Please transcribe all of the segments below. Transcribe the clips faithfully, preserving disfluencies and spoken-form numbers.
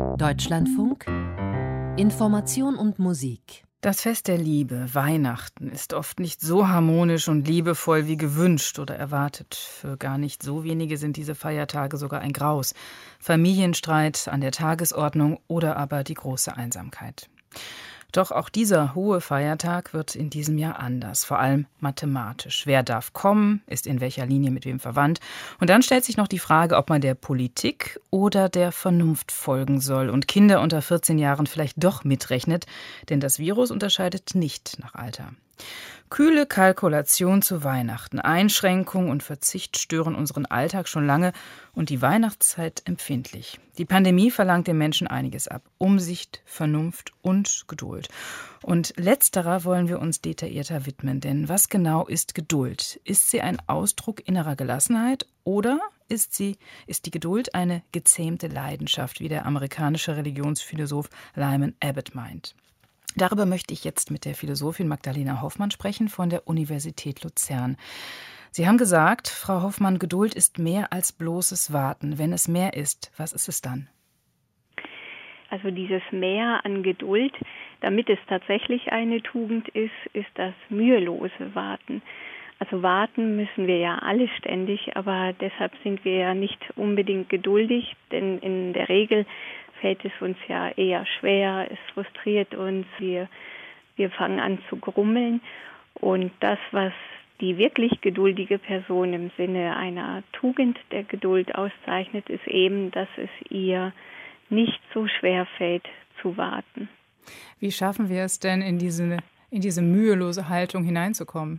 Deutschlandfunk Information und Musik. Das Fest der Liebe, Weihnachten, ist oft nicht so harmonisch und liebevoll wie gewünscht oder erwartet. Für gar nicht so wenige sind diese Feiertage sogar ein Graus. Familienstreit an der Tagesordnung oder aber die große Einsamkeit. Doch auch dieser hohe Feiertag wird in diesem Jahr anders, vor allem mathematisch. Wer darf kommen, ist in welcher Linie mit wem verwandt? Und dann stellt sich noch die Frage, ob man der Politik oder der Vernunft folgen soll und Kinder unter vierzehn Jahren vielleicht doch mitrechnet, denn das Virus unterscheidet nicht nach Alter. Kühle Kalkulation zu Weihnachten, Einschränkung und Verzicht stören unseren Alltag schon lange und die Weihnachtszeit empfindlich. Die Pandemie verlangt den Menschen einiges ab. Umsicht, Vernunft und Geduld. Und letzterer wollen wir uns detaillierter widmen, denn was genau ist Geduld? Ist sie ein Ausdruck innerer Gelassenheit oder ist sie, ist die Geduld eine gezähmte Leidenschaft, wie der amerikanische Religionsphilosoph Lyman Abbott meint? Darüber möchte ich jetzt mit der Philosophin Magdalena Hoffmann sprechen von der Universität Luzern. Sie haben gesagt, Frau Hoffmann, Geduld ist mehr als bloßes Warten. Wenn es mehr ist, was ist es dann? Also dieses Mehr an Geduld, damit es tatsächlich eine Tugend ist, ist das mühelose Warten. Also warten müssen wir ja alle ständig, aber deshalb sind wir ja nicht unbedingt geduldig, denn in der Regel fällt es uns ja eher schwer, es frustriert uns, wir, wir fangen an zu grummeln. Und das, was die wirklich geduldige Person im Sinne einer Tugend der Geduld auszeichnet, ist eben, dass es ihr nicht so schwer fällt zu warten. Wie schaffen wir es denn, in diese, in diese mühelose Haltung hineinzukommen?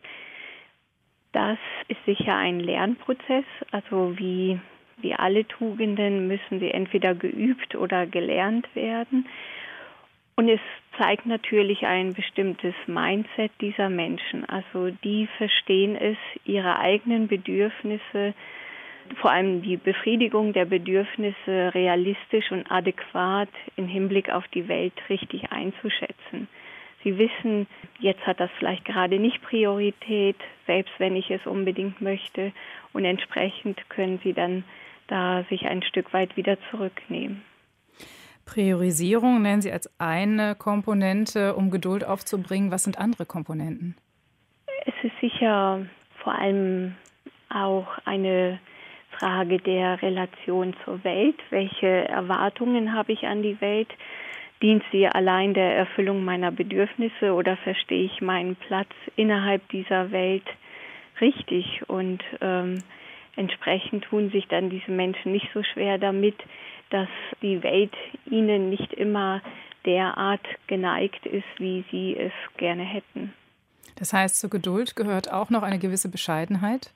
Das ist sicher ein Lernprozess, also wie Wie alle Tugenden müssen sie entweder geübt oder gelernt werden. Und es zeigt natürlich ein bestimmtes Mindset dieser Menschen. Also die verstehen es, ihre eigenen Bedürfnisse, vor allem die Befriedigung der Bedürfnisse realistisch und adäquat im Hinblick auf die Welt richtig einzuschätzen. Sie wissen, jetzt hat das vielleicht gerade nicht Priorität, selbst wenn ich es unbedingt möchte. Und entsprechend können sie dann da sich ein Stück weit wieder zurücknehmen. Priorisierung nennen Sie als eine Komponente, um Geduld aufzubringen. Was sind andere Komponenten? Es ist sicher vor allem auch eine Frage der Relation zur Welt. Welche Erwartungen habe ich an die Welt? Dient sie allein der Erfüllung meiner Bedürfnisse oder verstehe ich meinen Platz innerhalb dieser Welt richtig? Und ähm, Entsprechend tun sich dann diese Menschen nicht so schwer damit, dass die Welt ihnen nicht immer derart geneigt ist, wie sie es gerne hätten. Das heißt, zur Geduld gehört auch noch eine gewisse Bescheidenheit?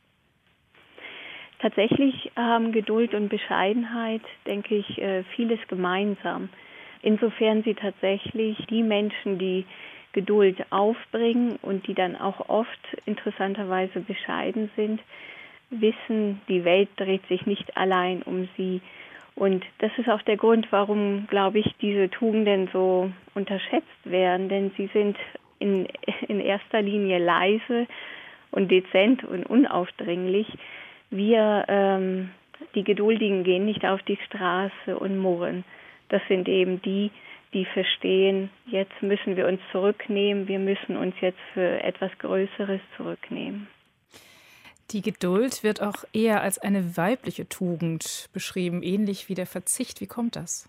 Tatsächlich haben Geduld und Bescheidenheit, denke ich, vieles gemeinsam. Insofern sie tatsächlich die Menschen, die Geduld aufbringen und die dann auch oft interessanterweise bescheiden sind, wissen, die Welt dreht sich nicht allein um sie. Und das ist auch der Grund, warum, glaube ich, diese Tugenden so unterschätzt werden. Denn sie sind in, in erster Linie leise und dezent und unaufdringlich. Wir, ähm, die Geduldigen, gehen nicht auf die Straße und murren. Das sind eben die, die verstehen, jetzt müssen wir uns zurücknehmen, wir müssen uns jetzt für etwas Größeres zurücknehmen. Die Geduld wird auch eher als eine weibliche Tugend beschrieben, ähnlich wie der Verzicht. Wie kommt das?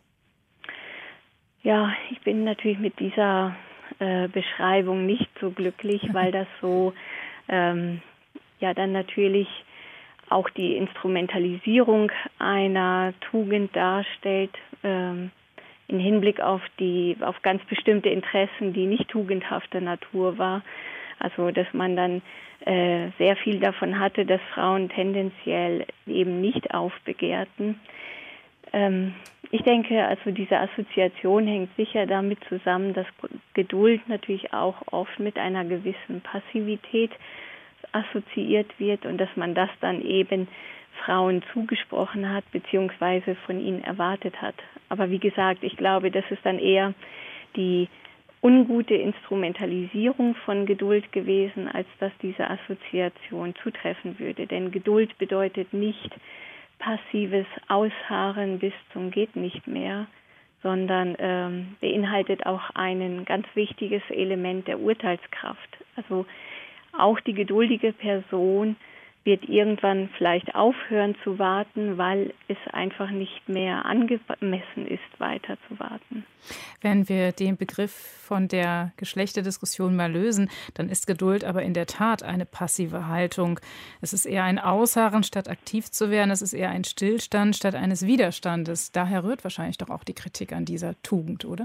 Ja, ich bin natürlich mit dieser äh, Beschreibung nicht so glücklich, weil das so ähm, ja dann natürlich auch die Instrumentalisierung einer Tugend darstellt, ähm, im Hinblick auf die auf ganz bestimmte Interessen, die nicht tugendhafter Natur war. Also dass man dann äh, sehr viel davon hatte, dass Frauen tendenziell eben nicht aufbegehrten. Ähm, ich denke, also diese Assoziation hängt sicher damit zusammen, dass Geduld natürlich auch oft mit einer gewissen Passivität assoziiert wird und dass man das dann eben Frauen zugesprochen hat beziehungsweise von ihnen erwartet hat. Aber wie gesagt, ich glaube, das ist dann eher die ungute Instrumentalisierung von Geduld gewesen, als dass diese Assoziation zutreffen würde. Denn Geduld bedeutet nicht passives Ausharren bis zum geht nicht mehr, sondern ähm, beinhaltet auch ein ganz wichtiges Element der Urteilskraft. Also auch die geduldige Person wird irgendwann vielleicht aufhören zu warten, weil es einfach nicht mehr angemessen ist, weiter zu warten. Wenn wir den Begriff von der Geschlechterdiskussion mal lösen, dann ist Geduld aber in der Tat eine passive Haltung. Es ist eher ein Ausharren, statt aktiv zu werden. Es ist eher ein Stillstand statt eines Widerstandes. Daher rührt wahrscheinlich doch auch die Kritik an dieser Tugend, oder?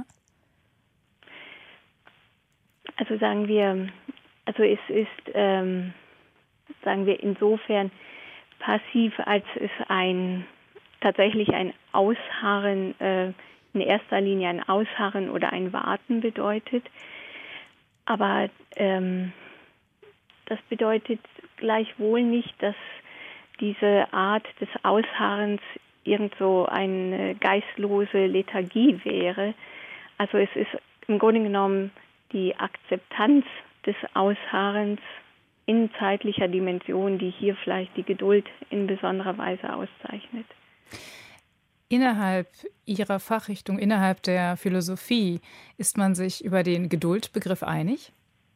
Also sagen wir, also es ist... Ähm sagen wir insofern passiv, als es ein tatsächlich ein Ausharren, äh, in erster Linie ein Ausharren oder ein Warten bedeutet. Aber ähm, das bedeutet gleichwohl nicht, dass diese Art des Ausharrens irgend so eine geistlose Lethargie wäre. Also es ist im Grunde genommen die Akzeptanz des Ausharrens in zeitlicher Dimension, die hier vielleicht die Geduld in besonderer Weise auszeichnet. Innerhalb Ihrer Fachrichtung, innerhalb der Philosophie, ist man sich über den Geduldbegriff einig?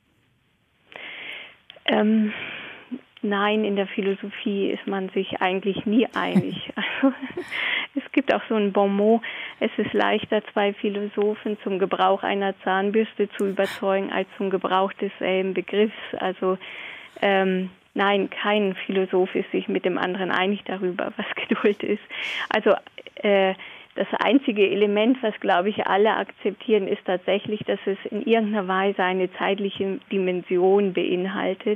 Ähm, nein, in der Philosophie ist man sich eigentlich nie einig. Also, es gibt auch so ein Bonmot, es ist leichter, zwei Philosophen zum Gebrauch einer Zahnbürste zu überzeugen, als zum Gebrauch desselben Begriffs. Also Ähm, nein, kein Philosoph ist sich mit dem anderen einig darüber, was Geduld ist. Also äh, das einzige Element, was, glaube ich, alle akzeptieren, ist tatsächlich, dass es in irgendeiner Weise eine zeitliche Dimension beinhaltet.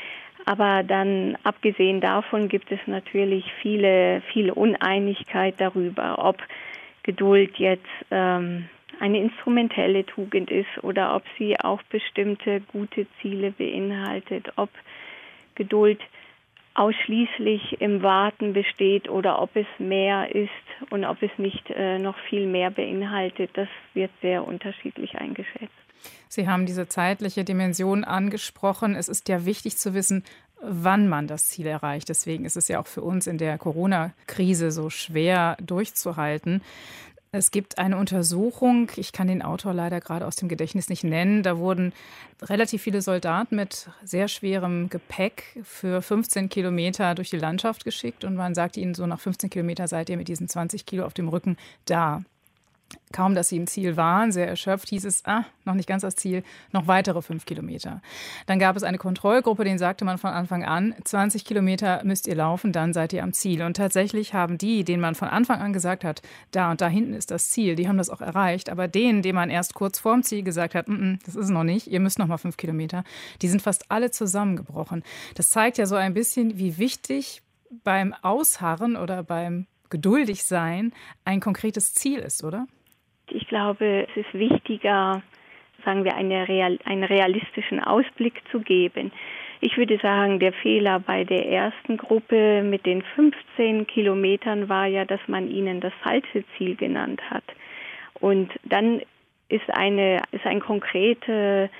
Aber dann, abgesehen davon, gibt es natürlich viele, viele Uneinigkeit darüber, ob Geduld jetzt ähm, eine instrumentelle Tugend ist oder ob sie auch bestimmte gute Ziele beinhaltet, ob Geduld ausschließlich im Warten besteht oder ob es mehr ist und ob es nicht äh, noch viel mehr beinhaltet. Das wird sehr unterschiedlich eingeschätzt. Sie haben diese zeitliche Dimension angesprochen. Es ist ja wichtig zu wissen, wann man das Ziel erreicht. Deswegen ist es ja auch für uns in der Corona-Krise so schwer durchzuhalten. Es gibt eine Untersuchung, ich kann den Autor leider gerade aus dem Gedächtnis nicht nennen, da wurden relativ viele Soldaten mit sehr schwerem Gepäck für fünfzehn Kilometer durch die Landschaft geschickt und man sagte ihnen so, nach fünfzehn Kilometer seid ihr mit diesen zwanzig Kilo auf dem Rücken da. Kaum, dass sie im Ziel waren, sehr erschöpft, hieß es, ah, noch nicht ganz das Ziel, noch weitere fünf Kilometer. Dann gab es eine Kontrollgruppe, denen sagte man von Anfang an, zwanzig Kilometer müsst ihr laufen, dann seid ihr am Ziel. Und tatsächlich haben die, denen man von Anfang an gesagt hat, da und da hinten ist das Ziel, die haben das auch erreicht. Aber denen, denen man erst kurz vorm Ziel gesagt hat, mm, das ist es noch nicht, ihr müsst noch mal fünf Kilometer, die sind fast alle zusammengebrochen. Das zeigt ja so ein bisschen, wie wichtig beim Ausharren oder beim Geduldigsein ein konkretes Ziel ist, oder? Ich glaube, es ist wichtiger, sagen wir, eine Real, einen realistischen Ausblick zu geben. Ich würde sagen, der Fehler bei der ersten Gruppe mit den fünfzehn Kilometern war ja, dass man ihnen das falsche Ziel genannt hat. Und dann ist eine, ist eine konkrete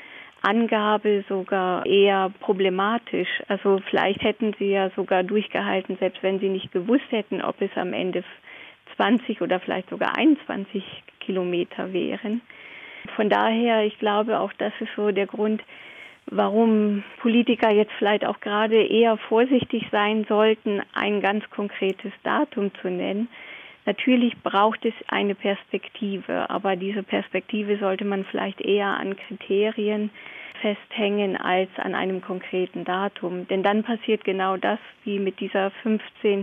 Angabe sogar eher problematisch. Also vielleicht hätten sie ja sogar durchgehalten, selbst wenn sie nicht gewusst hätten, ob es am Ende zwanzig oder vielleicht sogar einundzwanzig Kilometer wären. Von daher, ich glaube auch, das ist so der Grund, warum Politiker jetzt vielleicht auch gerade eher vorsichtig sein sollten, ein ganz konkretes Datum zu nennen. Natürlich braucht es eine Perspektive, aber diese Perspektive sollte man vielleicht eher an Kriterien festhängen als an einem konkreten Datum. Denn dann passiert genau das, wie mit dieser fünfzehn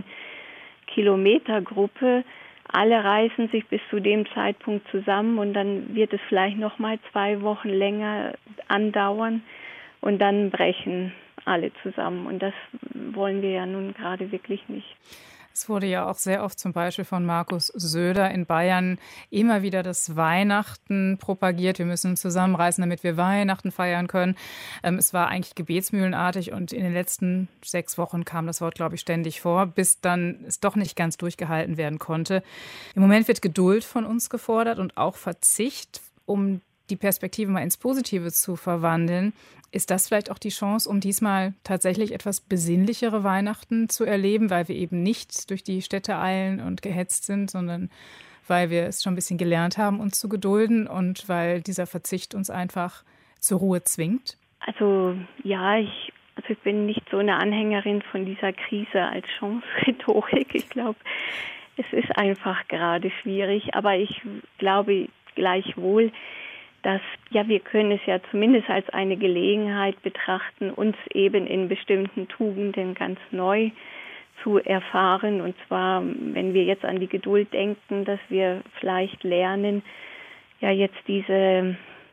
Kilometer Gruppe. Alle reißen sich bis zu dem Zeitpunkt zusammen und dann wird es vielleicht noch mal zwei Wochen länger andauern und dann brechen alle zusammen. Und das wollen wir ja nun gerade wirklich nicht. Es wurde ja auch sehr oft zum Beispiel von Markus Söder in Bayern immer wieder das Weihnachten propagiert. Wir müssen uns zusammenreißen, damit wir Weihnachten feiern können. Ähm, es war eigentlich gebetsmühlenartig und in den letzten sechs Wochen kam das Wort, glaube ich, ständig vor, bis dann es doch nicht ganz durchgehalten werden konnte. Im Moment wird Geduld von uns gefordert und auch Verzicht, um die Perspektive mal ins Positive zu verwandeln. Ist das vielleicht auch die Chance, um diesmal tatsächlich etwas besinnlichere Weihnachten zu erleben, weil wir eben nicht durch die Städte eilen und gehetzt sind, sondern weil wir es schon ein bisschen gelernt haben, uns zu gedulden und weil dieser Verzicht uns einfach zur Ruhe zwingt? Also ja, ich, also ich bin nicht so eine Anhängerin von dieser Krise als Chance-Rhetorik. Ich glaube, es ist einfach gerade schwierig, aber ich glaube gleichwohl, dass ja, wir können es ja zumindest als eine Gelegenheit betrachten, uns eben in bestimmten Tugenden ganz neu zu erfahren. Und zwar, wenn wir jetzt an die Geduld denken, dass wir vielleicht lernen, ja jetzt diese,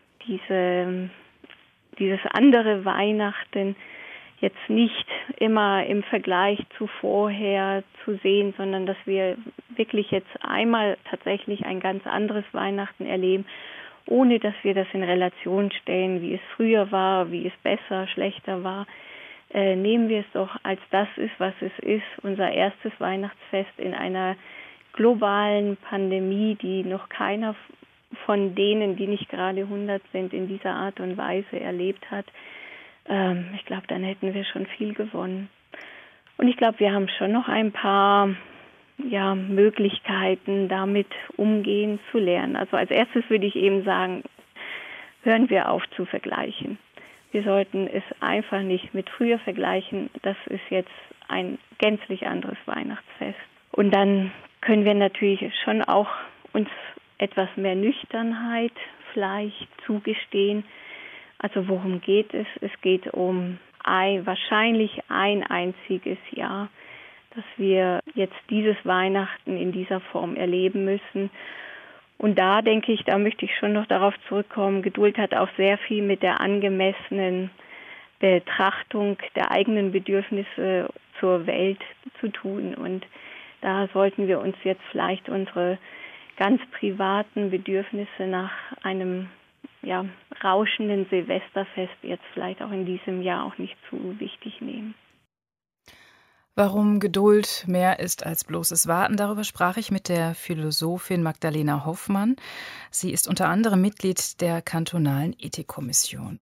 diese, dieses andere Weihnachten jetzt nicht immer im Vergleich zu vorher zu sehen, sondern dass wir wirklich jetzt einmal tatsächlich ein ganz anderes Weihnachten erleben, ohne dass wir das in Relation stellen, wie es früher war, wie es besser, schlechter war. Äh, nehmen wir es doch als das ist, was es ist, unser erstes Weihnachtsfest in einer globalen Pandemie, die noch keiner von denen, die nicht gerade hundert sind, in dieser Art und Weise erlebt hat. Ähm, ich glaube, dann hätten wir schon viel gewonnen. Und ich glaube, wir haben schon noch ein paar ja, Möglichkeiten, damit umgehen zu lernen. Also als erstes würde ich eben sagen, hören wir auf zu vergleichen. Wir sollten es einfach nicht mit früher vergleichen. Das ist jetzt ein gänzlich anderes Weihnachtsfest. Und dann können wir natürlich schon auch uns etwas mehr Nüchternheit vielleicht zugestehen. Also worum geht es? Es geht um ein, wahrscheinlich ein einziges Jahr, dass wir jetzt dieses Weihnachten in dieser Form erleben müssen. Und da denke ich, da möchte ich schon noch darauf zurückkommen, Geduld hat auch sehr viel mit der angemessenen Betrachtung der eigenen Bedürfnisse zur Welt zu tun. Und da sollten wir uns jetzt vielleicht unsere ganz privaten Bedürfnisse nach einem ja, rauschenden Silvesterfest jetzt vielleicht auch in diesem Jahr auch nicht zu wichtig nehmen. Warum Geduld mehr ist als bloßes Warten, darüber sprach ich mit der Philosophin Magdalena Hoffmann. Sie ist unter anderem Mitglied der kantonalen Ethikkommission.